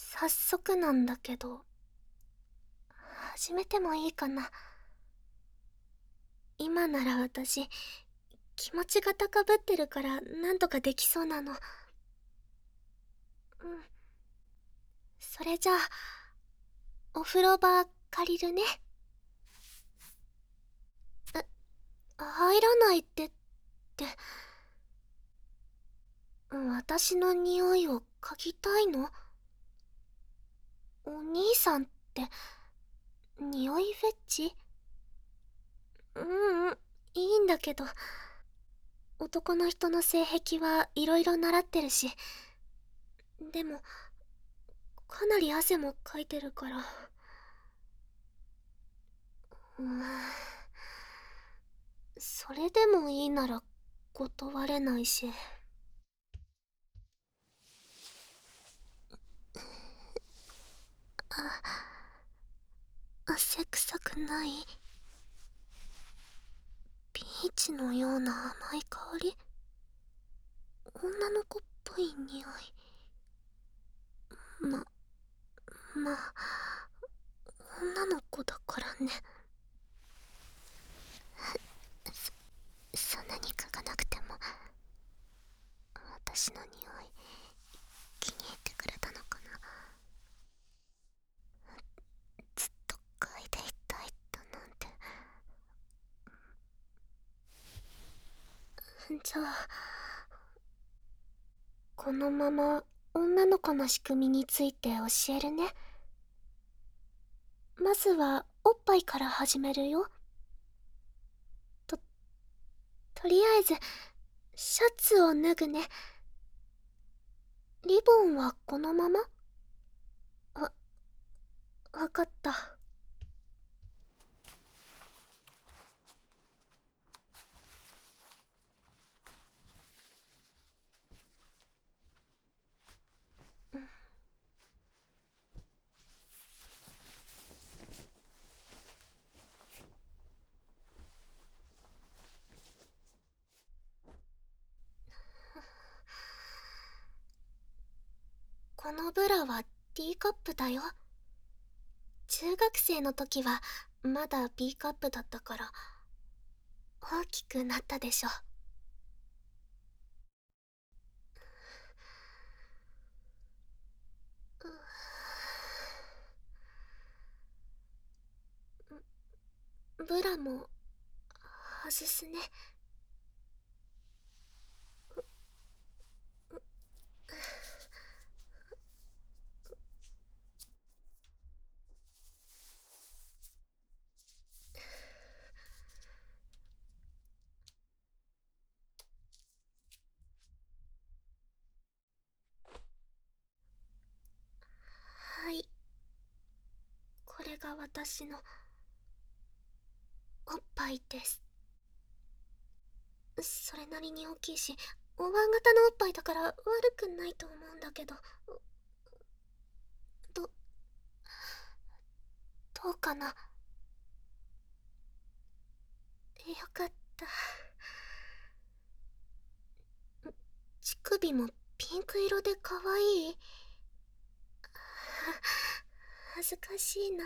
早速なんだけど、始めてもいいかな。今なら私、気持ちが高ぶってるからなんとかできそうなの。うん。それじゃあ、お風呂場借りるね。入らないってって、私の匂いを嗅ぎたいの？お兄さんって、匂いフェチ？いいんだけど、男の人の性癖はいろいろ習ってるし、でも、かなり汗もかいてるから。うん、それでもいいなら断れないし。汗臭くない？ピーチのような甘い香り？女の子っぽい匂い。ま、まあ、女の子だからね。そんなに嗅がなくても、私の匂い気に入ってくれたのかな。ずっと嗅いでいたいだなんて。じゃあ、このまま女の子の仕組みについて教えるね。まずはおっぱいから始めるよ。と、とりあえず、シャツを脱ぐね。リボンはこのまま？わ、わかった。このブラは D カップだよ。中学生の時はまだ B カップだったから大きくなったでしょ。ブラも外すね。はい、これが私のおっぱいです。それなりに大きいし、お椀型のおっぱいだから悪くないと思うんだけど、どどうかな。よかった。乳首もピンク色で可愛い？恥ずかしいな。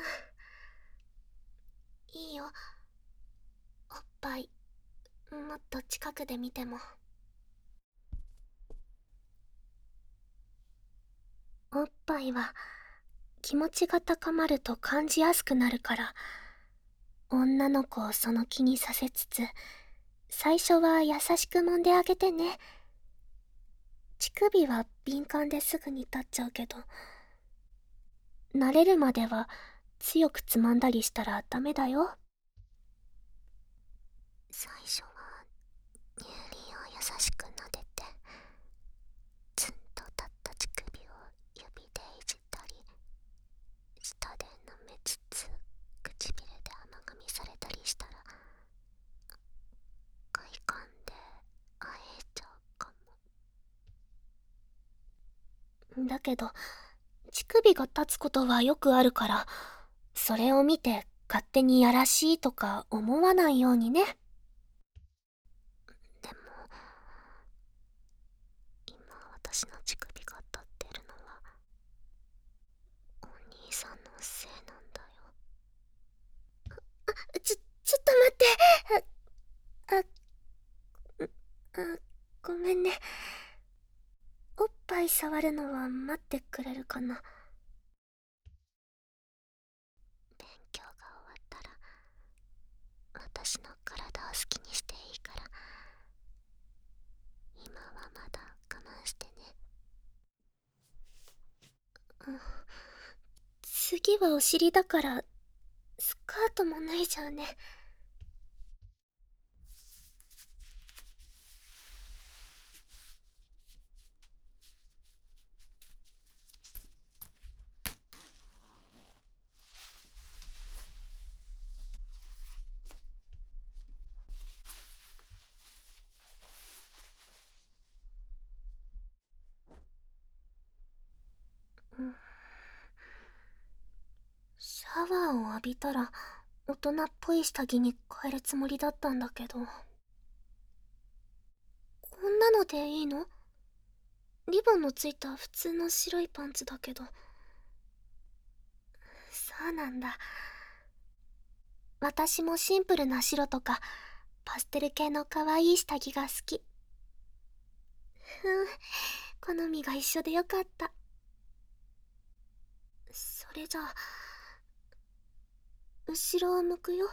いいよ、おっぱいもっと近くで見ても。おっぱいは気持ちが高まると感じやすくなるから、女の子をその気にさせつつ、最初は優しく揉んであげてね。乳首は敏感ですぐに立っちゃうけど、慣れるまでは強くつまんだりしたらダメだよ。最初は乳輪を優しく撫でて、ツンと立った乳首を指でいじったり、舌で舐めつつ唇で甘噛みされたりしたら、快感で会えちゃうかも。だけど、乳首が立つことはよくあるから、それを見て勝手にやらしいとか思わないようにね。でも、今私の乳首が立ってるのは触るのは待ってくれるかな。勉強が終わったら私の体を好きにしていいから、今はまだ我慢してね。次はお尻だからスカートも脱いじゃうね。シャワーを浴びたら大人っぽい下着に変えるつもりだったんだけど、こんなのでいいの？リボンのついた普通の白いパンツだけど。そうなんだ。私もシンプルな白とかパステル系の可愛い下着が好き。好みが一緒でよかった。それじゃあ後ろを向くよ。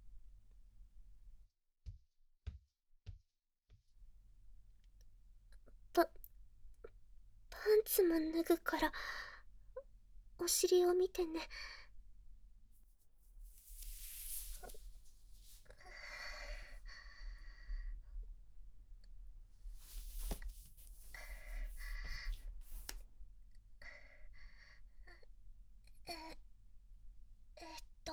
パンツも脱ぐからお尻を見てね。ええっと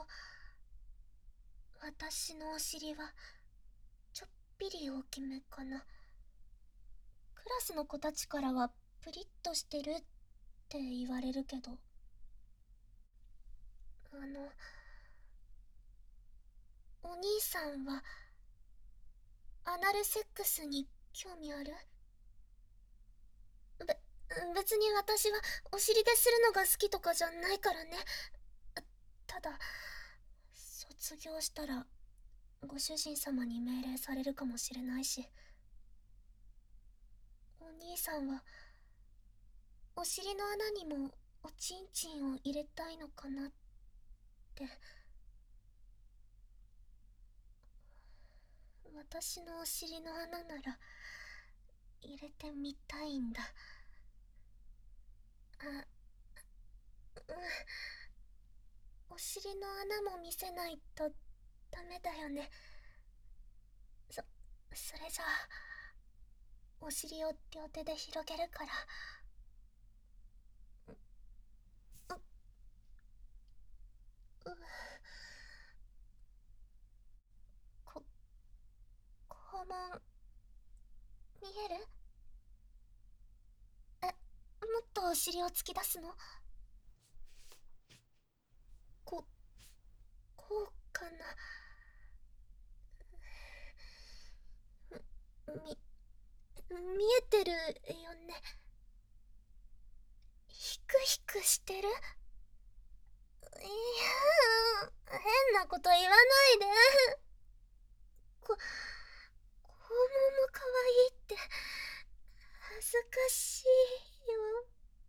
私のお尻はちょっぴり大きめかな。クラスの子たちからはプリッとしてるって言われるけど、お兄さんはアナルセックスに興味ある？別に私はお尻でするのが好きとかじゃないからね。ただ卒業したらご主人様に命令されるかもしれないし、お兄さんはお尻の穴にもおちんちんを入れたいのかなって。私のお尻の穴なら入れてみたいんだ。お尻の穴も見せないとダメだよね。それじゃあお尻を両手で広げるから。こ肛門見える？もっとお尻を突き出すの？こうかな。見えてるよね。ヒクヒクしてる？いや変なこと言わないで。肛門も可愛いって恥ずかしいよ。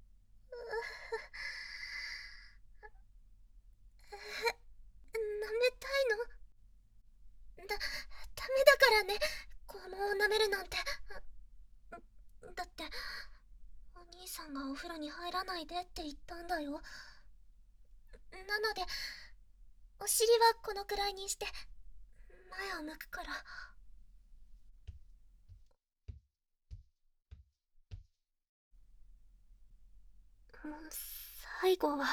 舐めたいの？ダメだからね、肛門を舐めるなんて。だってお兄さんがお風呂に入らないでって言ったんだよ。なのでお尻はこのくらいにして前を向くから。最後は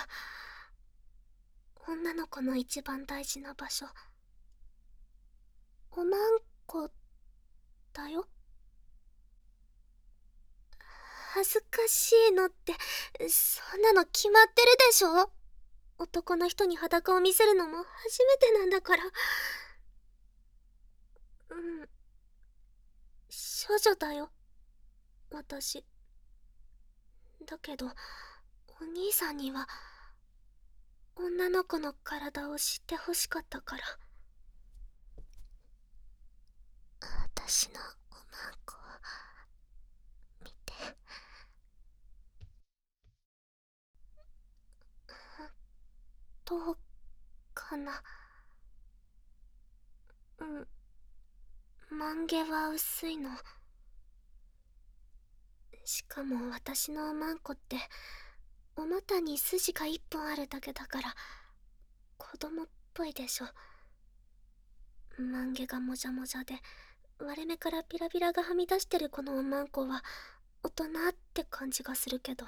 女の子の一番大事な場所、おまんこだよ。恥ずかしいのってそんなの決まってるでしょ。男の人に裸を見せるのも初めてなんだから。少女だよ私。だけどお兄さんには女の子の体を知ってほしかったから。私のおまんこを見て。 どうかな。万華は薄いの。しかも私のおまんこってお股に筋が一本あるだけだから子供っぽいでしょ。万華がもじゃもじゃで割れ目からビラビラがはみ出してるこのおまんこは大人って感じがするけど。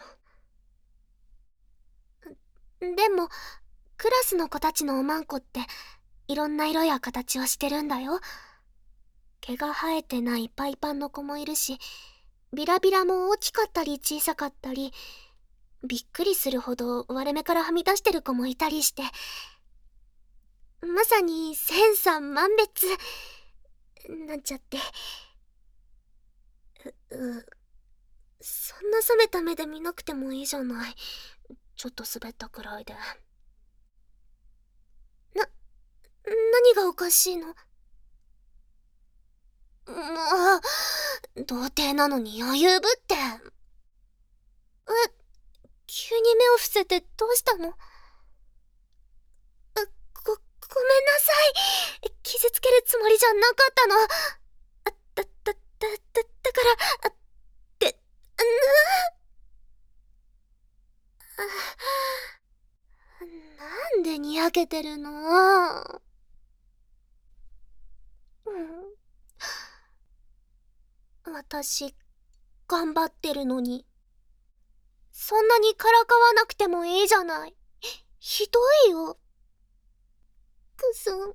でもクラスの子たちのおまんこっていろんな色や形をしてるんだよ。毛が生えてないパイパンの子もいるし、ビラビラも大きかったり小さかったり、びっくりするほど割れ目からはみ出してる子もいたりして、まさに千差万別なんちゃって。そんな冷めた目で見なくてもいいじゃない。ちょっと滑ったくらいで。何がおかしいの？もう、童貞なのに余裕ぶって。急に目を伏せてどうしたの？ごめんなさい。傷つけるつもりじゃなかったの。だから、なんでにやけてるの？私、頑張ってるのに。そんなにからかわなくてもいいじゃない。ひどいよ。くすん。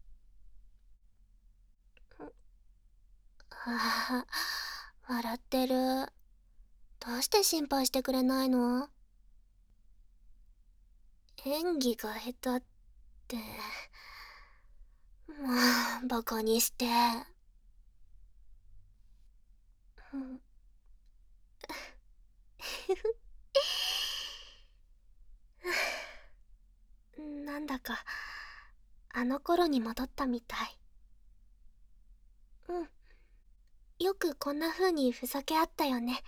ああ、笑ってる。どうして心配してくれないの？演技が下手って。もう、バカにして。なんだか、あの頃に戻ったみたい。よくこんな風にふざけ合ったよね。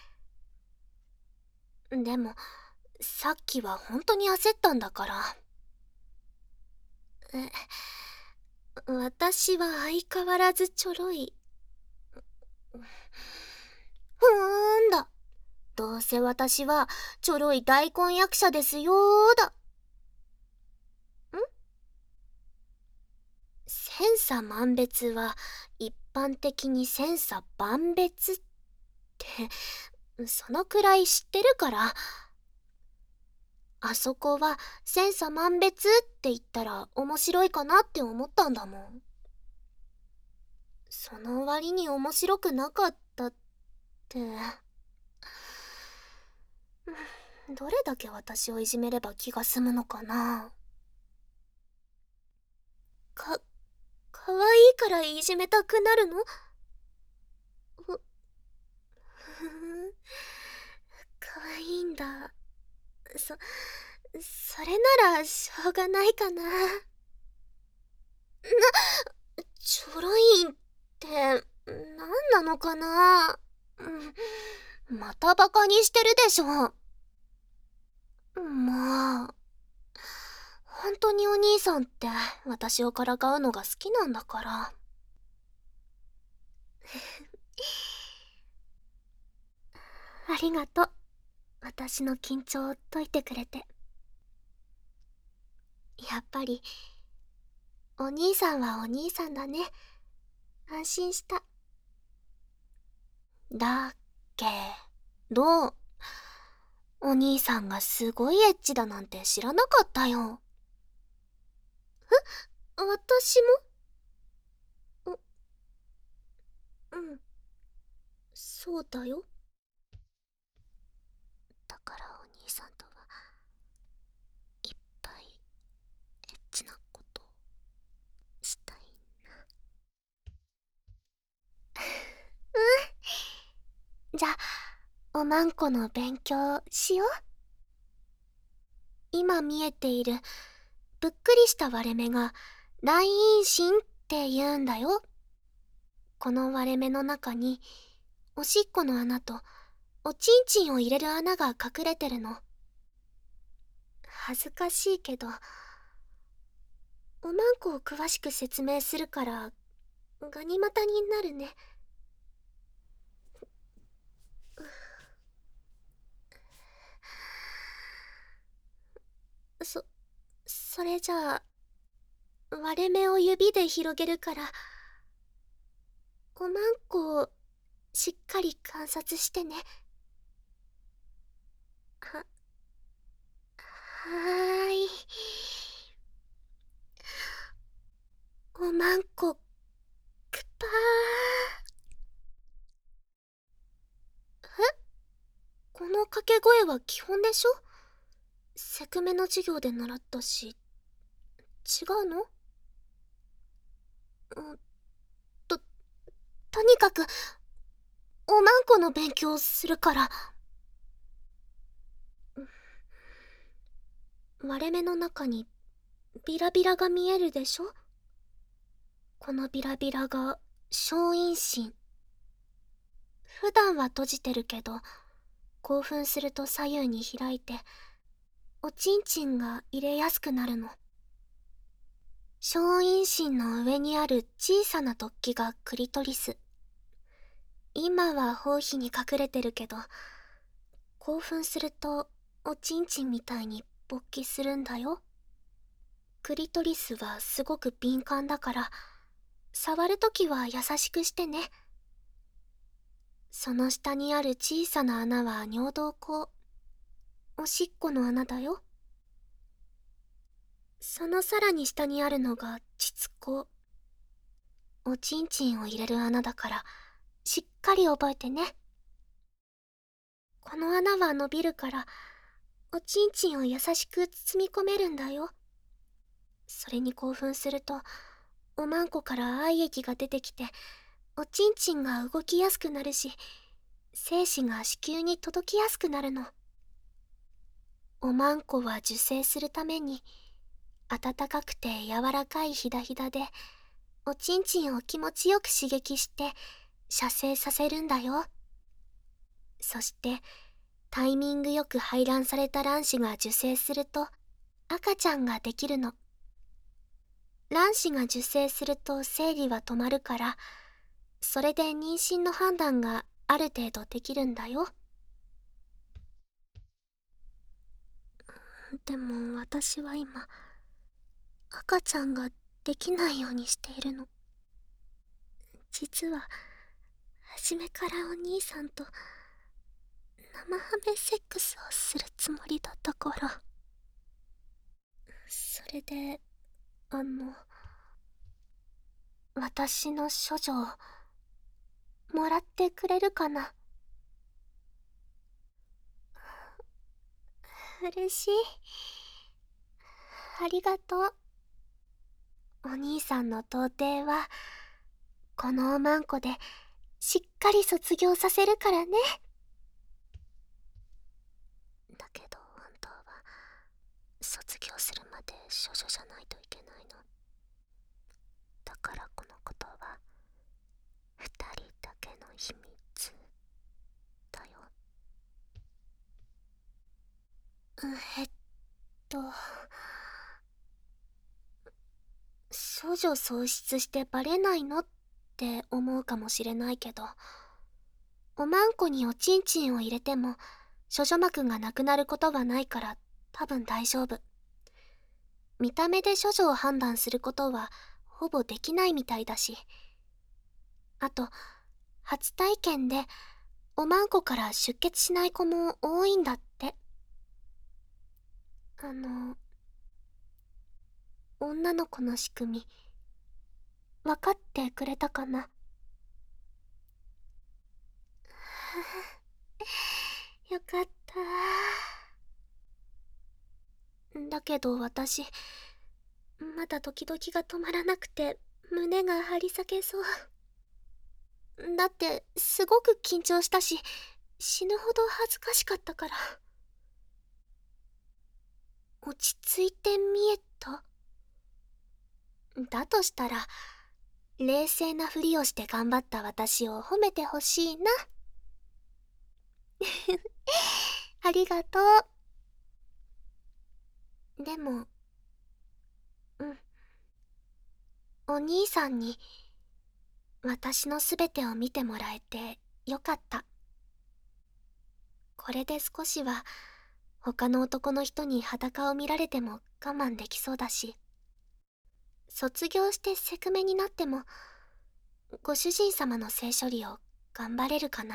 でも、さっきは本当に焦ったんだから。私は相変わらずちょろい。だ。どうせ私はちょろい大根役者ですよーだ。千差万別は一般的に千差万別ってそのくらい知ってるから。あそこは千差万別って言ったら面白いかなって思ったんだもん。その割に面白くなかったって。どれだけ私をいじめれば気が済むのかな。かわいいからいじめたくなるの？かわいいんだ。それならしょうがないかな。ちょろいって何なのかな。またバカにしてるでしょ。まあ、本当にお兄さんって私をからかうのが好きなんだから。ありがとう。私の緊張を解いてくれて。やっぱりお兄さんはお兄さんだね。安心した。だけど、お兄さんがすごいエッチだなんて知らなかったよ。私も？そうだよ。だからお兄さんとはいっぱいエッチなことしたいな。じゃあ、おまんこの勉強しよう。今見えているぷっくりした割れ目が来陰唇って言うんだよ。この割れ目の中におしっこの穴とおちんちんを入れる穴が隠れてるの。恥ずかしいけどおまんこを詳しく説明するからガニ股になるね。それじゃあ割れ目を指で広げるから、おまんこをしっかり観察してね。はーい。おまんこくぱー。え、この掛け声は基本でしょ？セクメの授業で習ったし。違うの？ととにかくおまんこの勉強するから。割れ目の中にビラビラが見えるでしょ？このビラビラが小陰唇。普段は閉じてるけど、興奮すると左右に開いておちんちんが入れやすくなるの。小陰唇の上にある小さな突起がクリトリス。今は包皮に隠れてるけど、興奮するとおちんちんみたいに勃起するんだよ。クリトリスはすごく敏感だから、触るときは優しくしてね。その下にある小さな穴は尿道口。おしっこの穴だよ。そのさらに下にあるのが膣口。おちんちんを入れる穴だから、しっかり覚えてね。この穴は伸びるから、おちんちんを優しく包み込めるんだよ。それに興奮すると、おまんこから愛液が出てきて、おちんちんが動きやすくなるし、精子が子宮に届きやすくなるの。おまんこは受精するために、暖かくて柔らかいひだひだで、おちんちんを気持ちよく刺激して、射精させるんだよ。そして、タイミングよく排卵された卵子が受精すると、赤ちゃんができるの。卵子が受精すると生理は止まるから、それで妊娠の判断がある程度できるんだよ。でも私は今、赤ちゃんができないようにしているの。実は、初めからお兄さんと生ハメセックスをするつもりだったから。それで、私の処女をもらってくれるかな？嬉しい。ありがとう。お兄さんの童貞は、このおまんこでしっかり卒業させるからね。だけど本当は、卒業するまで処女じゃないといけないの。だからこのことは、二人だけの秘密だよ。えっと、少女喪失してバレないのって思うかもしれないけど、おまんこにおちんちんを入れても処女膜がなくなることはないから多分大丈夫。見た目で処女を判断することはほぼできないみたいだし、あと初体験でおまんこから出血しない子も多いんだって。女の子の仕組み分かってくれたかな？よかった。だけど私、まだドキドキが止まらなくて胸が張り裂けそう。だってすごく緊張したし、死ぬほど恥ずかしかったから。落ち着いて見えた？だとしたら、冷静なふりをして頑張った私を褒めてほしいな。ありがとう。でも、うん。 お兄さんに私のすべてを見てもらえてよかった。これで少しは他の男の人に裸を見られても我慢できそうだし、卒業してセクメになってもご主人様の性処理を頑張れるかな。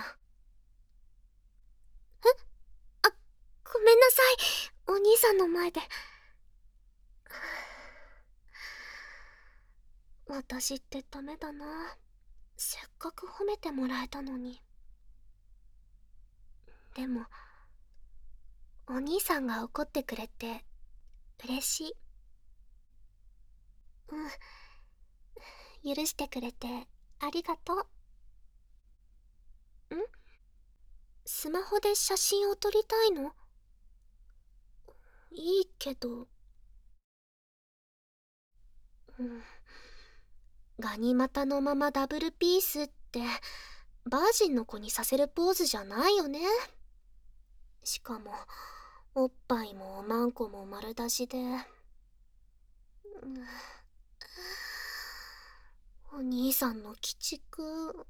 あ、ごめんなさい、お兄さんの前で。私ってダメだな。せっかく褒めてもらえたのに。でもお兄さんが怒ってくれて嬉しい。許してくれてありがとう。スマホで写真を撮りたいの？いいけど。ガニ股のままダブルピースってバージンの子にさせるポーズじゃないよね。しかもおっぱいもおまんこも丸出しで。お兄さんの鬼畜、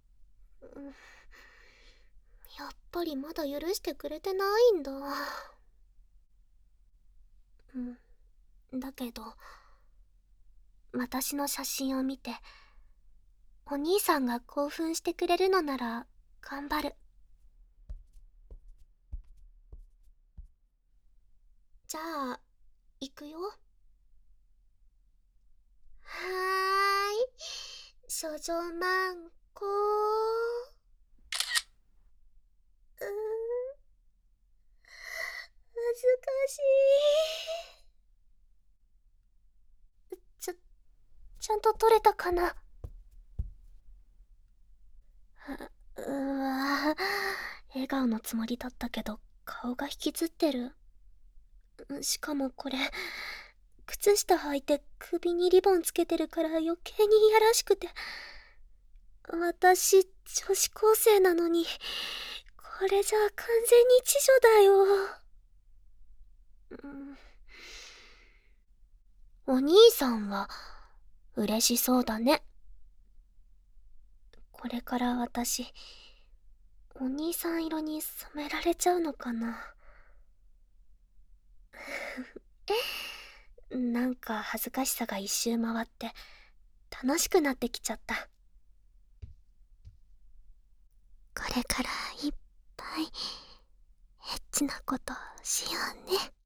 やっぱりまだ許してくれてないんだ。だけど私の写真を見てお兄さんが興奮してくれるのなら頑張る。じゃあ行くよ。はーい、少女マンコ。恥ずかしい。ちゃんと撮れたかな。笑顔のつもりだったけど顔が引きつってる。しかもこれ靴下履いて首にリボンつけてるから余計にいやらしくて。私女子高生なのにこれじゃ完全に知女だよ。お兄さんは嬉しそうだね。これから私お兄さん色に染められちゃうのかな。なんか恥ずかしさが一周回って楽しくなってきちゃった。これからいっぱいエッチなことしようね。